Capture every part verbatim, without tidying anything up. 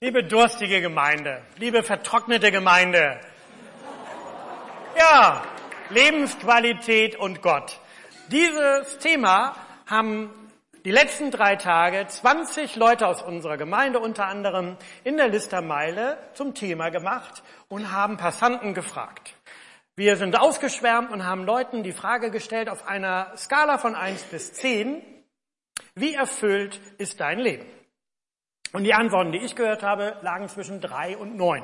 Liebe durstige Gemeinde, liebe vertrocknete Gemeinde, ja, Lebensqualität und Gott. Dieses Thema haben die letzten drei Tage zwanzig Leute aus unserer Gemeinde unter anderem in der Listermeile zum Thema gemacht und haben Passanten gefragt. Wir sind ausgeschwärmt und haben Leuten die Frage gestellt auf einer Skala von eins bis zehn, wie erfüllt ist dein Leben? Und die Antworten, die ich gehört habe, lagen zwischen drei und neun.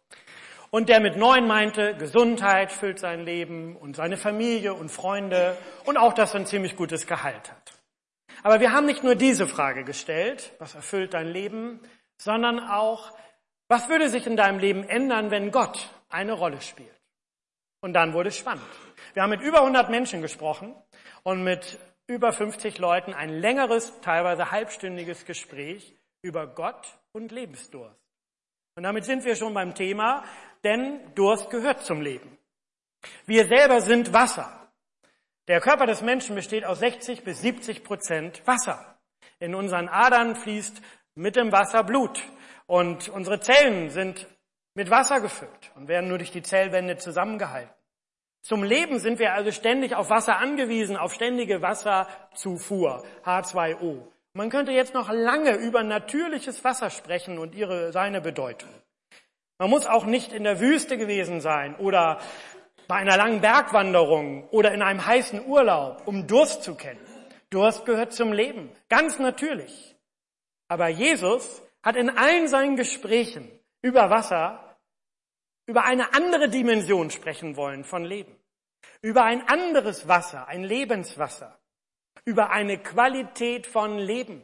Und der mit neun meinte, Gesundheit füllt sein Leben und seine Familie und Freunde und auch, dass er ein ziemlich gutes Gehalt hat. Aber wir haben nicht nur diese Frage gestellt, was erfüllt dein Leben, sondern auch, was würde sich in deinem Leben ändern, wenn Gott eine Rolle spielt? Und dann wurde es spannend. Wir haben mit über hundert Menschen gesprochen und mit über fünfzig Leuten ein längeres, teilweise halbstündiges Gespräch über Gott und Lebensdurst. Und damit sind wir schon beim Thema, denn Durst gehört zum Leben. Wir selber sind Wasser. Der Körper des Menschen besteht aus sechzig bis siebzig Prozent Wasser. In unseren Adern fließt mit dem Wasser Blut und unsere Zellen sind mit Wasser gefüllt und werden nur durch die Zellwände zusammengehalten. Zum Leben sind wir also ständig auf Wasser angewiesen, auf ständige Wasserzufuhr, H zwei O. Man könnte jetzt noch lange über natürliches Wasser sprechen und ihre, seine Bedeutung. Man muss auch nicht in der Wüste gewesen sein oder bei einer langen Bergwanderung oder in einem heißen Urlaub, um Durst zu kennen. Durst gehört zum Leben, ganz natürlich. Aber Jesus hat in allen seinen Gesprächen über Wasser, über eine andere Dimension sprechen wollen von Leben. Über ein anderes Wasser, ein Lebenswasser. Über eine Qualität von Leben.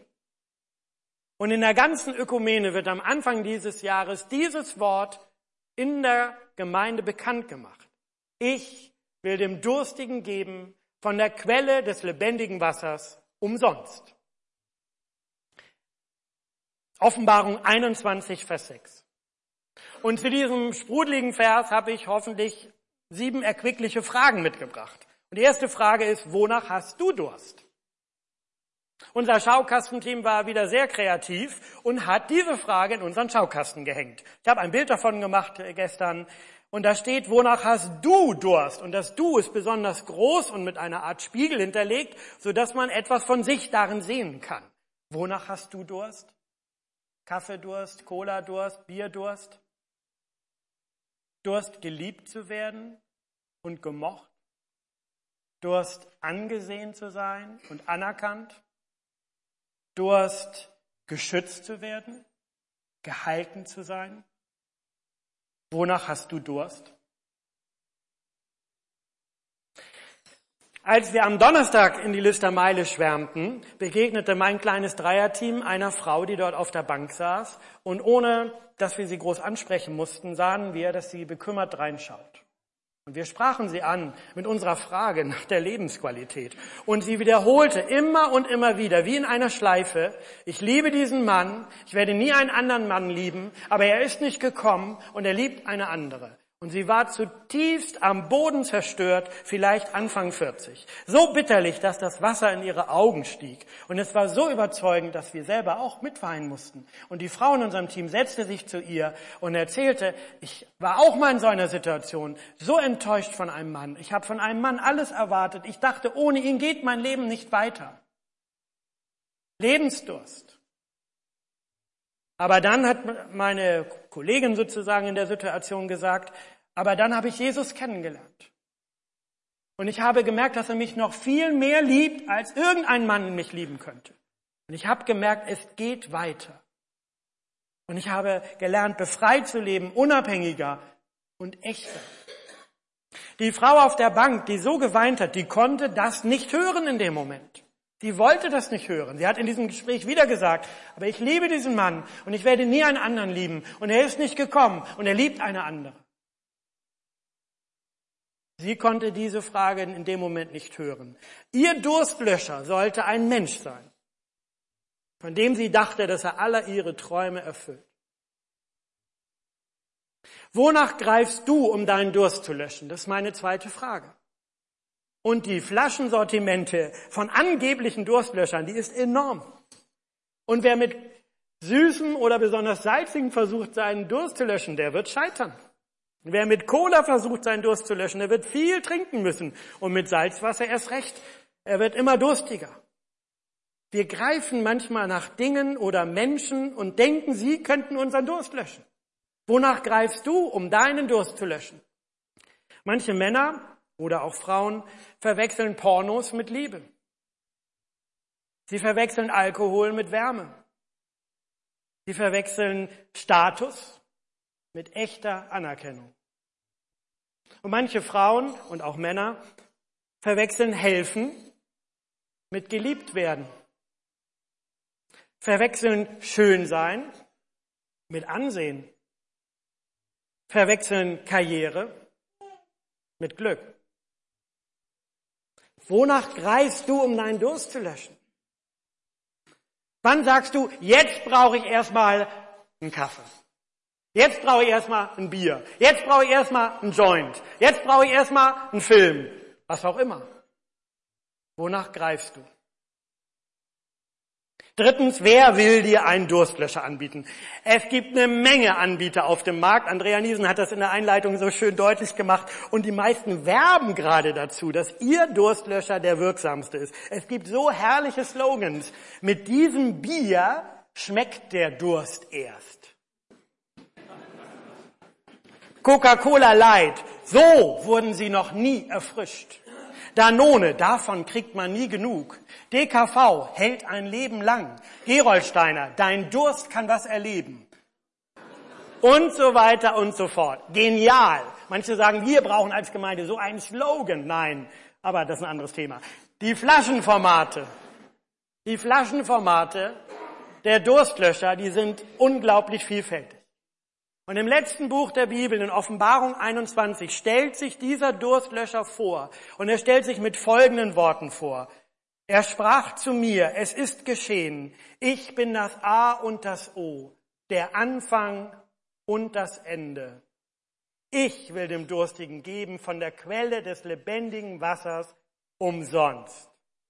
Und in der ganzen Ökumene wird am Anfang dieses Jahres dieses Wort in der Gemeinde bekannt gemacht. Ich will dem Durstigen geben von der Quelle des lebendigen Wassers umsonst. Offenbarung einundzwanzig, Vers sechs. Und zu diesem sprudeligen Vers habe ich hoffentlich sieben erquickliche Fragen mitgebracht. Und die erste Frage ist, wonach hast du Durst? Unser Schaukastenteam war wieder sehr kreativ und hat diese Frage in unseren Schaukasten gehängt. Ich habe ein Bild davon gemacht gestern und da steht, wonach hast du Durst? Und das Du ist besonders groß und mit einer Art Spiegel hinterlegt, sodass man etwas von sich darin sehen kann. Wonach hast du Durst? Kaffeedurst, Cola-Durst, Bierdurst? Durst, geliebt zu werden und gemocht? Durst, angesehen zu sein und anerkannt? Durst, geschützt zu werden, gehalten zu sein? Wonach hast du Durst? Als wir am Donnerstag in die Listermeile schwärmten, begegnete mein kleines Dreierteam einer Frau, die dort auf der Bank saß. Und ohne, dass wir sie groß ansprechen mussten, sahen wir, dass sie bekümmert reinschaut. Und wir sprachen sie an mit unserer Frage nach der Lebensqualität. Und sie wiederholte immer und immer wieder, wie in einer Schleife, ich liebe diesen Mann, ich werde nie einen anderen Mann lieben, aber er ist nicht gekommen und er liebt eine andere. Und sie war zutiefst am Boden zerstört, vielleicht Anfang vierzig. So bitterlich, dass das Wasser in ihre Augen stieg. Und es war so überzeugend, dass wir selber auch mitweinen mussten. Und die Frau in unserem Team setzte sich zu ihr und erzählte, ich war auch mal in so einer Situation, so enttäuscht von einem Mann. Ich habe von einem Mann alles erwartet. Ich dachte, ohne ihn geht mein Leben nicht weiter. Lebensdurst. Aber dann hat meine Kollegin sozusagen in der Situation gesagt, aber dann habe ich Jesus kennengelernt. Und ich habe gemerkt, dass er mich noch viel mehr liebt, als irgendein Mann mich lieben könnte. Und ich habe gemerkt, es geht weiter. Und ich habe gelernt, befreit zu leben, unabhängiger und echter. Die Frau auf der Bank, die so geweint hat, die konnte das nicht hören in dem Moment. Die wollte das nicht hören. Sie hat in diesem Gespräch wieder gesagt, aber ich liebe diesen Mann und ich werde nie einen anderen lieben. Und er ist nicht gekommen und er liebt eine andere. Sie konnte diese Frage in dem Moment nicht hören. Ihr Durstlöscher sollte ein Mensch sein, von dem sie dachte, dass er alle ihre Träume erfüllt. Wonach greifst du, um deinen Durst zu löschen? Das ist meine zweite Frage. Und die Flaschensortimente von angeblichen Durstlöschern, die ist enorm. Und wer mit süßem oder besonders salzigen versucht, seinen Durst zu löschen, der wird scheitern. Wer mit Cola versucht, seinen Durst zu löschen, der wird viel trinken müssen. Und mit Salzwasser erst recht. Er wird immer durstiger. Wir greifen manchmal nach Dingen oder Menschen und denken, sie könnten unseren Durst löschen. Wonach greifst du, um deinen Durst zu löschen? Manche Männer oder auch Frauen verwechseln Pornos mit Liebe. Sie verwechseln Alkohol mit Wärme. Sie verwechseln Status mit echter Anerkennung. Und manche Frauen und auch Männer verwechseln Helfen mit geliebt werden. Verwechseln Schönsein mit Ansehen. Verwechseln Karriere mit Glück. Wonach greifst du, um deinen Durst zu löschen? Wann sagst du, jetzt brauche ich erstmal einen Kaffee? Jetzt brauche ich erstmal ein Bier. Jetzt brauche ich erstmal einen Joint. Jetzt brauche ich erstmal einen Film. Was auch immer. Wonach greifst du? Drittens, wer will dir einen Durstlöscher anbieten? Es gibt eine Menge Anbieter auf dem Markt. Andrea Niesen hat das in der Einleitung so schön deutlich gemacht. Und die meisten werben gerade dazu, dass ihr Durstlöscher der wirksamste ist. Es gibt so herrliche Slogans. Mit diesem Bier schmeckt der Durst erst. Coca-Cola Light, so wurden sie noch nie erfrischt. Danone, davon kriegt man nie genug. D K V hält ein Leben lang. Gerolsteiner, dein Durst kann was erleben. Und so weiter und so fort. Genial. Manche sagen, wir brauchen als Gemeinde so einen Slogan. Nein, aber das ist ein anderes Thema. Die Flaschenformate. Die Flaschenformate der Durstlöscher, die sind unglaublich vielfältig. Und im letzten Buch der Bibel, in Offenbarung einundzwanzig, stellt sich dieser Durstlöscher vor. Und er stellt sich mit folgenden Worten vor. Er sprach zu mir, es ist geschehen, ich bin das A und das O, der Anfang und das Ende. Ich will dem Durstigen geben von der Quelle des lebendigen Wassers umsonst.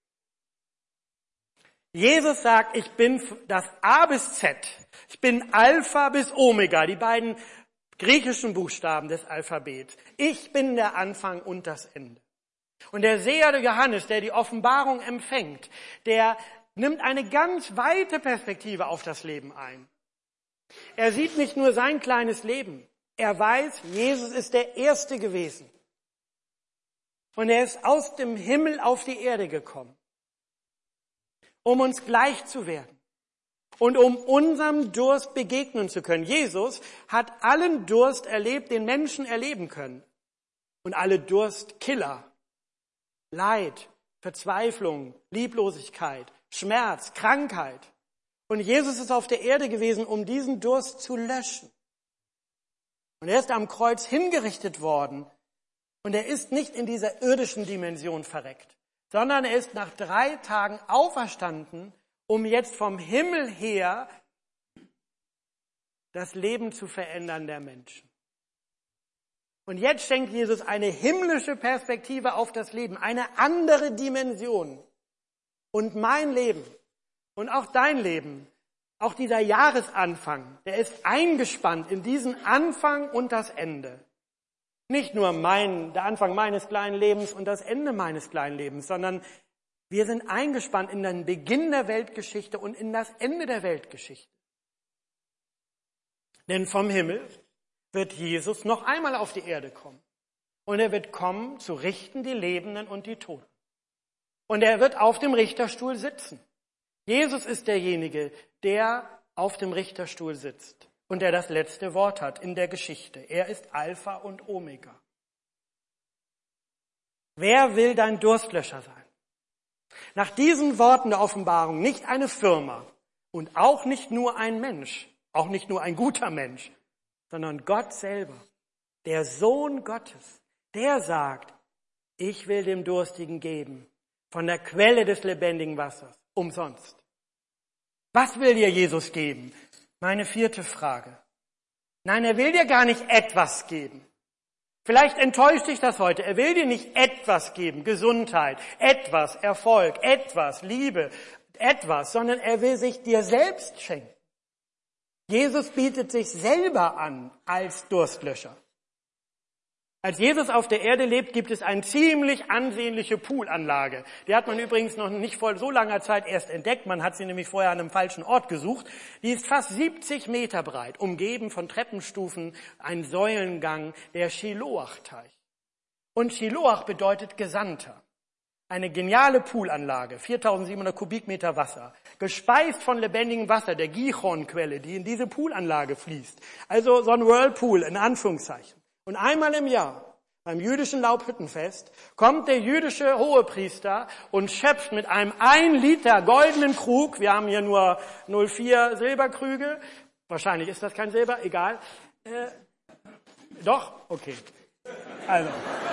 Jesus sagt, ich bin das A bis Z. Ich bin Alpha bis Omega, die beiden griechischen Buchstaben des Alphabets. Ich bin der Anfang und das Ende. Und der Seher Johannes, der die Offenbarung empfängt, der nimmt eine ganz weite Perspektive auf das Leben ein. Er sieht nicht nur sein kleines Leben. Er weiß, Jesus ist der Erste gewesen. Und er ist aus dem Himmel auf die Erde gekommen, um uns gleich zu werden. Und um unserem Durst begegnen zu können. Jesus hat allen Durst erlebt, den Menschen erleben können. Und alle Durstkiller, Leid, Verzweiflung, Lieblosigkeit, Schmerz, Krankheit. Und Jesus ist auf der Erde gewesen, um diesen Durst zu löschen. Und er ist am Kreuz hingerichtet worden. Und er ist nicht in dieser irdischen Dimension verreckt, sondern er ist nach drei Tagen auferstanden, um jetzt vom Himmel her das Leben zu verändern der Menschen. Und jetzt schenkt Jesus eine himmlische Perspektive auf das Leben, eine andere Dimension. Und mein Leben und auch dein Leben, auch dieser Jahresanfang, der ist eingespannt in diesen Anfang und das Ende. Nicht nur mein, der Anfang meines kleinen Lebens und das Ende meines kleinen Lebens, sondern wir sind eingespannt in den Beginn der Weltgeschichte und in das Ende der Weltgeschichte. Denn vom Himmel wird Jesus noch einmal auf die Erde kommen. Und er wird kommen, zu richten die Lebenden und die Toten. Und er wird auf dem Richterstuhl sitzen. Jesus ist derjenige, der auf dem Richterstuhl sitzt und der das letzte Wort hat in der Geschichte. Er ist Alpha und Omega. Wer will dein Durstlöscher sein? Nach diesen Worten der Offenbarung nicht eine Firma und auch nicht nur ein Mensch, auch nicht nur ein guter Mensch, sondern Gott selber, der Sohn Gottes, der sagt, ich will dem Durstigen geben von der Quelle des lebendigen Wassers, umsonst. Was will dir Jesus geben? Meine vierte Frage. Nein, er will dir gar nicht etwas geben. Vielleicht enttäuscht dich das heute. Er will dir nicht etwas geben, Gesundheit, etwas, Erfolg, etwas, Liebe, etwas, sondern er will sich dir selbst schenken. Jesus bietet sich selber an als Durstlöscher. Als Jesus auf der Erde lebt, gibt es eine ziemlich ansehnliche Poolanlage. Die hat man übrigens noch nicht vor so langer Zeit erst entdeckt. Man hat sie nämlich vorher an einem falschen Ort gesucht. Die ist fast siebzig Meter breit, umgeben von Treppenstufen, ein Säulengang, der Shiloach-Teich. Und Shiloach bedeutet Gesandter. Eine geniale Poolanlage, viertausendsiebenhundert Kubikmeter Wasser, gespeist von lebendigem Wasser, der Gihon-Quelle, die in diese Poolanlage fließt. Also so ein Whirlpool in Anführungszeichen. Und einmal im Jahr, beim jüdischen Laubhüttenfest, kommt der jüdische Hohepriester und schöpft mit einem ein Liter goldenen Krug, wir haben hier nur null Komma vier Silberkrüge, wahrscheinlich ist das kein Silber, egal. Äh, doch? Okay. Also.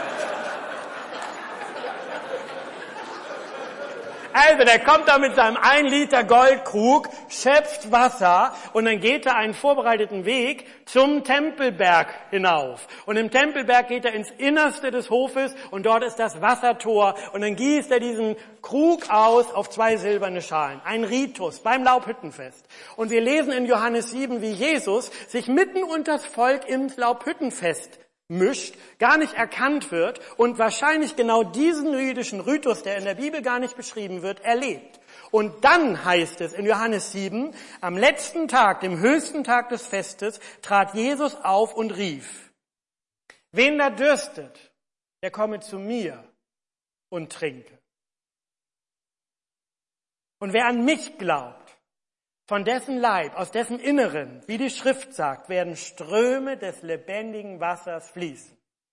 Also, der kommt da mit seinem ein Liter Goldkrug, schöpft Wasser und dann geht er einen vorbereiteten Weg zum Tempelberg hinauf. Und im Tempelberg geht er ins Innerste des Hofes und dort ist das Wassertor und dann gießt er diesen Krug aus auf zwei silberne Schalen. Ein Ritus beim Laubhüttenfest. Und wir lesen in Johannes sieben, wie Jesus sich mitten unter das Volk im Laubhüttenfest mischt, gar nicht erkannt wird und wahrscheinlich genau diesen jüdischen Ritus, der in der Bibel gar nicht beschrieben wird, erlebt. Und dann heißt es in Johannes sieben, am letzten Tag, dem höchsten Tag des Festes, trat Jesus auf und rief, wen da dürstet, der komme zu mir und trinke. Und wer an mich glaubt, von dessen Leib, aus dessen Inneren, wie die Schrift sagt, werden Ströme des lebendigen Wassers fließen.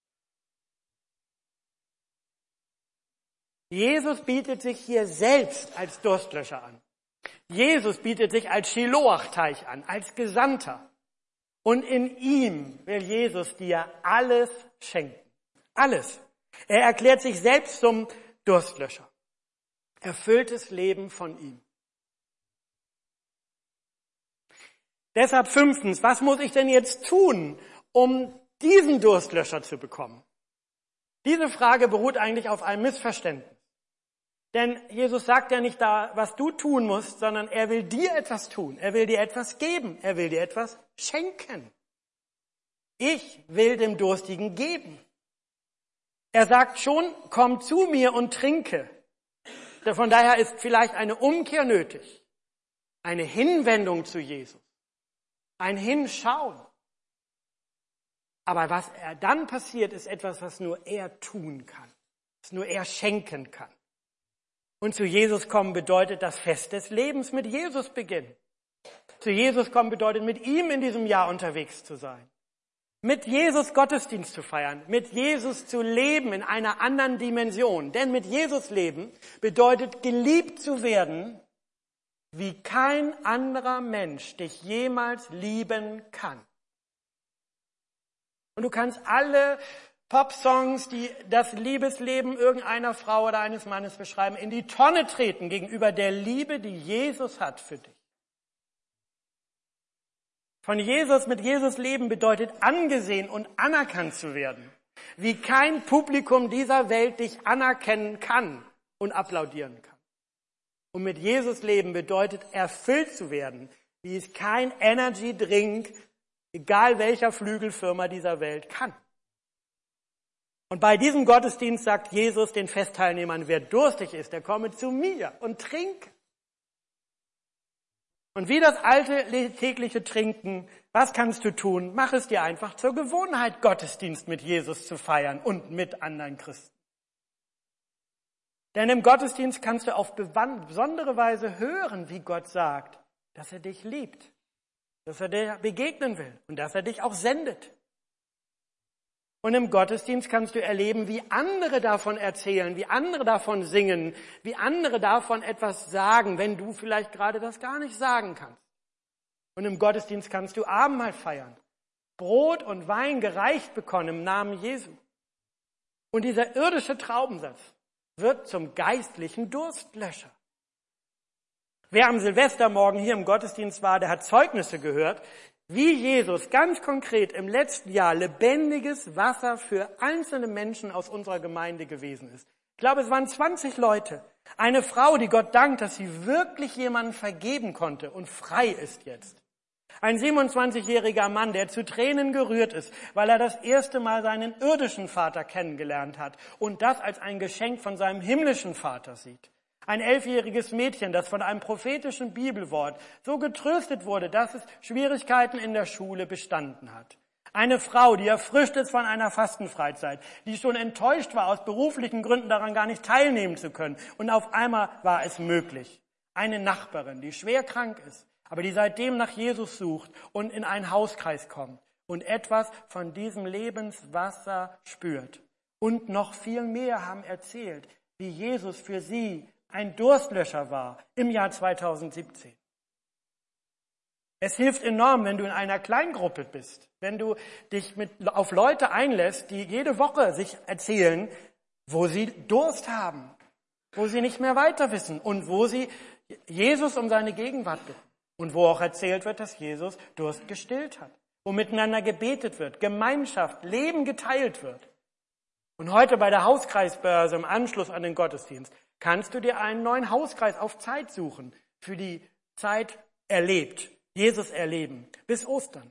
Jesus bietet sich hier selbst als Durstlöscher an. Jesus bietet sich als Shiloach-Teich an, als Gesandter. Und in ihm will Jesus dir alles schenken. Alles. Er erklärt sich selbst zum Durstlöscher. Erfülltes Leben von ihm. Deshalb fünftens, was muss ich denn jetzt tun, um diesen Durstlöscher zu bekommen? Diese Frage beruht eigentlich auf einem Missverständnis. Denn Jesus sagt ja nicht da, was du tun musst, sondern er will dir etwas tun. Er will dir etwas geben. Er will dir etwas schenken. Ich will dem Durstigen geben. Er sagt schon, komm zu mir und trinke. Von daher ist vielleicht eine Umkehr nötig. Eine Hinwendung zu Jesus. Ein Hinschauen. Aber was er dann passiert, ist etwas, was nur er tun kann. Was nur er schenken kann. Und zu Jesus kommen bedeutet das Fest des Lebens mit Jesus beginnen. Zu Jesus kommen bedeutet, mit ihm in diesem Jahr unterwegs zu sein. Mit Jesus Gottesdienst zu feiern. Mit Jesus zu leben in einer anderen Dimension. Denn mit Jesus leben bedeutet, geliebt zu werden, wie kein anderer Mensch dich jemals lieben kann. Und du kannst alle Popsongs, die das Liebesleben irgendeiner Frau oder eines Mannes beschreiben, in die Tonne treten gegenüber der Liebe, die Jesus hat für dich. Von Jesus, mit Jesus leben bedeutet angesehen und anerkannt zu werden, wie kein Publikum dieser Welt dich anerkennen kann und applaudieren kann. Und mit Jesus leben bedeutet erfüllt zu werden, wie es kein Energy Drink, egal welcher Flügelfirma dieser Welt kann. Und bei diesem Gottesdienst sagt Jesus den Festteilnehmern, wer durstig ist, der komme zu mir und trinke. Und wie das alte tägliche Trinken, was kannst du tun? Mach es dir einfach zur Gewohnheit, Gottesdienst mit Jesus zu feiern und mit anderen Christen. Denn im Gottesdienst kannst du auf besondere Weise hören, wie Gott sagt, dass er dich liebt, dass er dir begegnen will und dass er dich auch sendet. Und im Gottesdienst kannst du erleben, wie andere davon erzählen, wie andere davon singen, wie andere davon etwas sagen, wenn du vielleicht gerade das gar nicht sagen kannst. Und im Gottesdienst kannst du Abendmahl feiern, Brot und Wein gereicht bekommen im Namen Jesu. Und dieser irdische Traubensatz wird zum geistlichen Durstlöscher. Wer am Silvestermorgen hier im Gottesdienst war, der hat Zeugnisse gehört, wie Jesus ganz konkret im letzten Jahr lebendiges Wasser für einzelne Menschen aus unserer Gemeinde gewesen ist. Ich glaube, es waren zwanzig Leute. Eine Frau, die Gott dankt, dass sie wirklich jemanden vergeben konnte und frei ist jetzt. Ein siebenundzwanzigjähriger Mann, der zu Tränen gerührt ist, weil er das erste Mal seinen irdischen Vater kennengelernt hat und das als ein Geschenk von seinem himmlischen Vater sieht. Ein elfjähriges Mädchen, das von einem prophetischen Bibelwort so getröstet wurde, dass es Schwierigkeiten in der Schule bestanden hat. Eine Frau, die erfrischt ist von einer Fastenfreizeit, die schon enttäuscht war, aus beruflichen Gründen daran gar nicht teilnehmen zu können. Und auf einmal war es möglich. Eine Nachbarin, die schwer krank ist, aber die seitdem nach Jesus sucht und in einen Hauskreis kommt und etwas von diesem Lebenswasser spürt. Und noch viel mehr haben erzählt, wie Jesus für sie ein Durstlöscher war im Jahr zweitausendsiebzehn. Es hilft enorm, wenn du in einer Kleingruppe bist, wenn du dich mit, auf Leute einlässt, die jede Woche sich erzählen, wo sie Durst haben, wo sie nicht mehr weiter wissen und wo sie Jesus um seine Gegenwart bitten. Und wo auch erzählt wird, dass Jesus Durst gestillt hat, wo miteinander gebetet wird, Gemeinschaft, Leben geteilt wird. Und heute bei der Hauskreisbörse im Anschluss an den Gottesdienst kannst du dir einen neuen Hauskreis auf Zeit suchen für die Zeit erlebt, Jesus erleben, bis Ostern.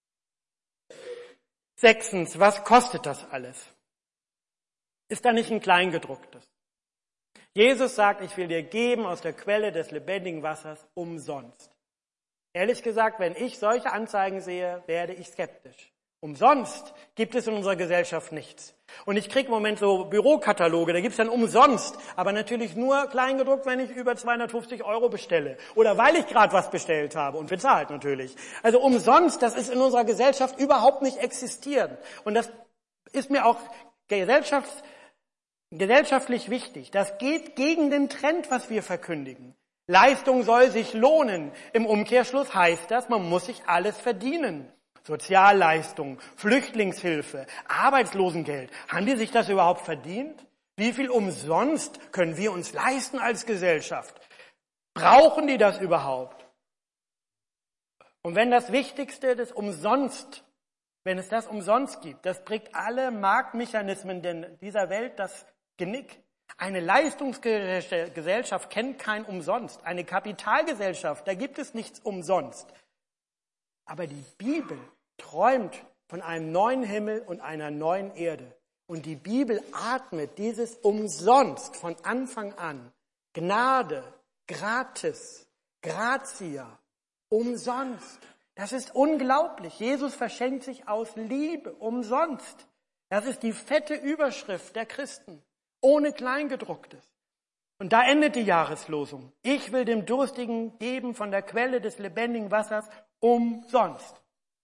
Sechstens, was kostet das alles? Ist da nicht ein Kleingedrucktes? Jesus sagt, ich will dir geben aus der Quelle des lebendigen Wassers umsonst. Ehrlich gesagt, wenn ich solche Anzeigen sehe, werde ich skeptisch. Umsonst gibt es in unserer Gesellschaft nichts. Und ich kriege im Moment so Bürokataloge, da gibt es dann umsonst, aber natürlich nur kleingedruckt, wenn ich über zweihundertfünfzig Euro bestelle. Oder weil ich gerade was bestellt habe und bezahlt natürlich. Also umsonst, das ist in unserer Gesellschaft überhaupt nicht existierend. Und das ist mir auch gesellschafts- gesellschaftlich wichtig. Das geht gegen den Trend, was wir verkündigen. Leistung soll sich lohnen. Im Umkehrschluss heißt das, man muss sich alles verdienen. Sozialleistung, Flüchtlingshilfe, Arbeitslosengeld. Haben die sich das überhaupt verdient? Wie viel umsonst können wir uns leisten als Gesellschaft? Brauchen die das überhaupt? Und wenn das Wichtigste des Umsonst, wenn es das umsonst gibt, das bricht alle Marktmechanismen dieser Welt das Genick. Eine leistungsgerechte Gesellschaft kennt kein Umsonst. Eine Kapitalgesellschaft, da gibt es nichts umsonst. Aber die Bibel träumt von einem neuen Himmel und einer neuen Erde. Und die Bibel atmet dieses umsonst von Anfang an. Gnade, gratis, gratia, umsonst. Das ist unglaublich. Jesus verschenkt sich aus Liebe, umsonst. Das ist die fette Überschrift der Christen, ohne Kleingedrucktes. Und da endet die Jahreslosung. Ich will dem Durstigen geben von der Quelle des lebendigen Wassers umsonst.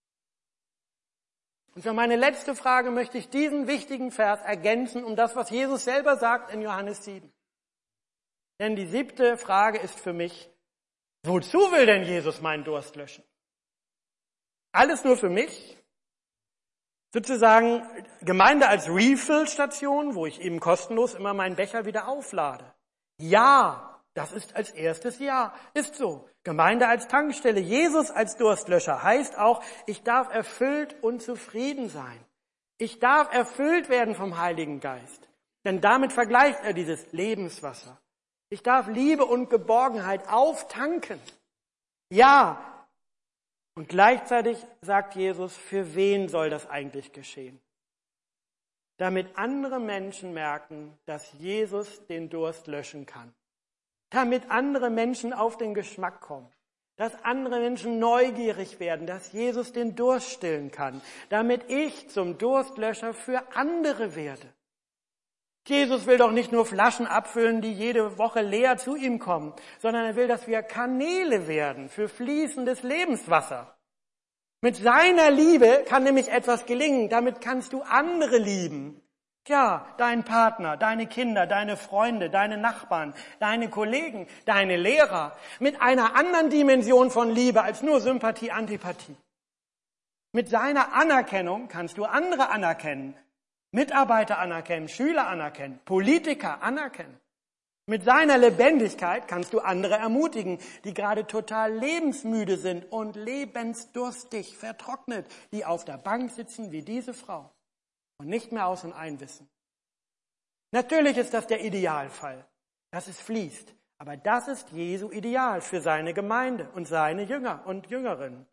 Und für meine letzte Frage möchte ich diesen wichtigen Vers ergänzen um das, was Jesus selber sagt in Johannes sieben. Denn die siebte Frage ist für mich, wozu will denn Jesus meinen Durst löschen? Alles nur für mich? Sozusagen Gemeinde als Refill-Station, wo ich eben kostenlos immer meinen Becher wieder auflade. Ja, das ist als erstes Ja, ist so. Gemeinde als Tankstelle, Jesus als Durstlöscher heißt auch, ich darf erfüllt und zufrieden sein. Ich darf erfüllt werden vom Heiligen Geist. Denn damit vergleicht er dieses Lebenswasser. Ich darf Liebe und Geborgenheit auftanken. Ja, und gleichzeitig sagt Jesus, für wen soll das eigentlich geschehen? Damit andere Menschen merken, dass Jesus den Durst löschen kann. Damit andere Menschen auf den Geschmack kommen. Dass andere Menschen neugierig werden, dass Jesus den Durst stillen kann. Damit ich zum Durstlöscher für andere werde. Jesus will doch nicht nur Flaschen abfüllen, die jede Woche leer zu ihm kommen, sondern er will, dass wir Kanäle werden für fließendes Lebenswasser. Mit seiner Liebe kann nämlich etwas gelingen. Damit kannst du andere lieben. Ja, deinen Partner, deine Kinder, deine Freunde, deine Nachbarn, deine Kollegen, deine Lehrer. Mit einer anderen Dimension von Liebe als nur Sympathie, Antipathie. Mit seiner Anerkennung kannst du andere anerkennen. Mitarbeiter anerkennen, Schüler anerkennen, Politiker anerkennen. Mit seiner Lebendigkeit kannst du andere ermutigen, die gerade total lebensmüde sind und lebensdurstig, vertrocknet, die auf der Bank sitzen wie diese Frau und nicht mehr aus und ein wissen. Natürlich ist das der Idealfall, dass es fließt, aber das ist Jesu Ideal für seine Gemeinde und seine Jünger und Jüngerinnen.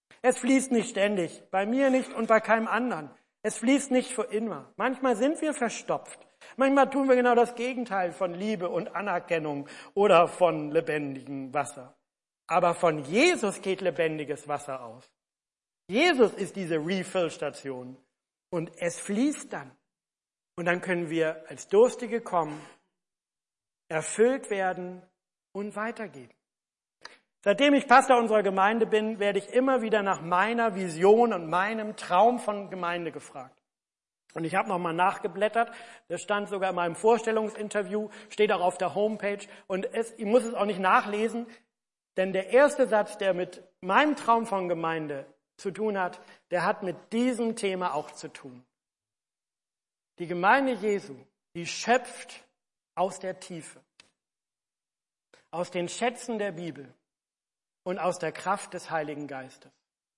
Es fließt nicht ständig, bei mir nicht und bei keinem anderen. Es fließt nicht für immer. Manchmal sind wir verstopft. Manchmal tun wir genau das Gegenteil von Liebe und Anerkennung oder von lebendigem Wasser. Aber von Jesus geht lebendiges Wasser aus. Jesus ist diese Refill-Station und es fließt dann. Und dann können wir als Durstige kommen, erfüllt werden und weitergeben. Seitdem ich Pastor unserer Gemeinde bin, werde ich immer wieder nach meiner Vision und meinem Traum von Gemeinde gefragt. Und ich habe nochmal nachgeblättert, das stand sogar in meinem Vorstellungsinterview, steht auch auf der Homepage. Und es, ich muss es auch nicht nachlesen, denn der erste Satz, der mit meinem Traum von Gemeinde zu tun hat, der hat mit diesem Thema auch zu tun. Die Gemeinde Jesu, die schöpft aus der Tiefe, aus den Schätzen der Bibel und aus der Kraft des Heiligen Geistes.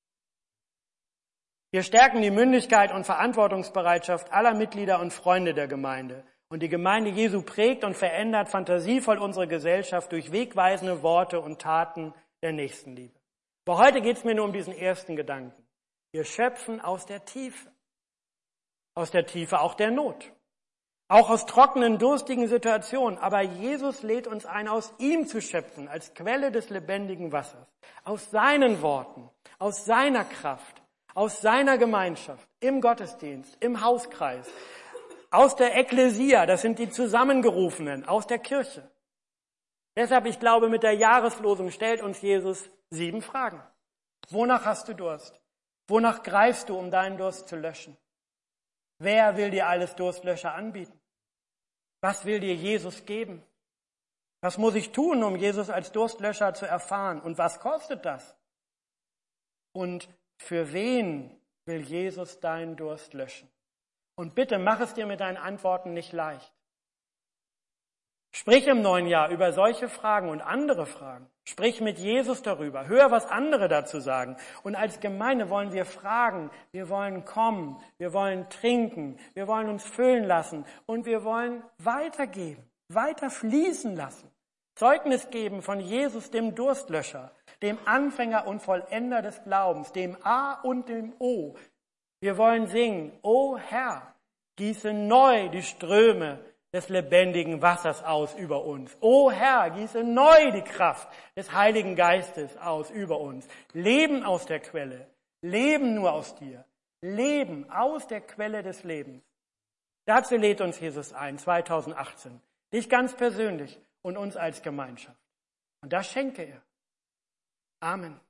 Wir stärken die Mündigkeit und Verantwortungsbereitschaft aller Mitglieder und Freunde der Gemeinde. Und die Gemeinde Jesu prägt und verändert fantasievoll unsere Gesellschaft durch wegweisende Worte und Taten der Nächstenliebe. Aber heute geht es mir nur um diesen ersten Gedanken. Wir schöpfen aus der Tiefe. Aus der Tiefe auch der Not. Auch aus trockenen, durstigen Situationen. Aber Jesus lädt uns ein, aus ihm zu schöpfen, als Quelle des lebendigen Wassers. Aus seinen Worten, aus seiner Kraft, aus seiner Gemeinschaft, im Gottesdienst, im Hauskreis, aus der Ekklesia, das sind die Zusammengerufenen, aus der Kirche. Deshalb, ich glaube, mit der Jahreslosung stellt uns Jesus sieben Fragen. Wonach hast du Durst? Wonach greifst du, um deinen Durst zu löschen? Wer will dir alles Durstlöscher anbieten? Was will dir Jesus geben? Was muss ich tun, um Jesus als Durstlöscher zu erfahren? Und was kostet das? Und für wen will Jesus deinen Durst löschen? Und bitte mach es dir mit deinen Antworten nicht leicht. Sprich im neuen Jahr über solche Fragen und andere Fragen. Sprich mit Jesus darüber. Hör, was andere dazu sagen. Und als Gemeinde wollen wir fragen, wir wollen kommen, wir wollen trinken, wir wollen uns füllen lassen und wir wollen weitergeben, weiter fließen lassen. Zeugnis geben von Jesus, dem Durstlöscher, dem Anfänger und Vollender des Glaubens, dem A und dem O. Wir wollen singen, O Herr, gieße neu die Ströme des lebendigen Wassers aus über uns. O Herr, gieße neu die Kraft des Heiligen Geistes aus über uns. Leben aus der Quelle, Leben nur aus dir, Leben aus der Quelle des Lebens. Dazu lädt uns Jesus ein, zweitausendachtzehn, dich ganz persönlich und uns als Gemeinschaft. Und das schenke er. Amen.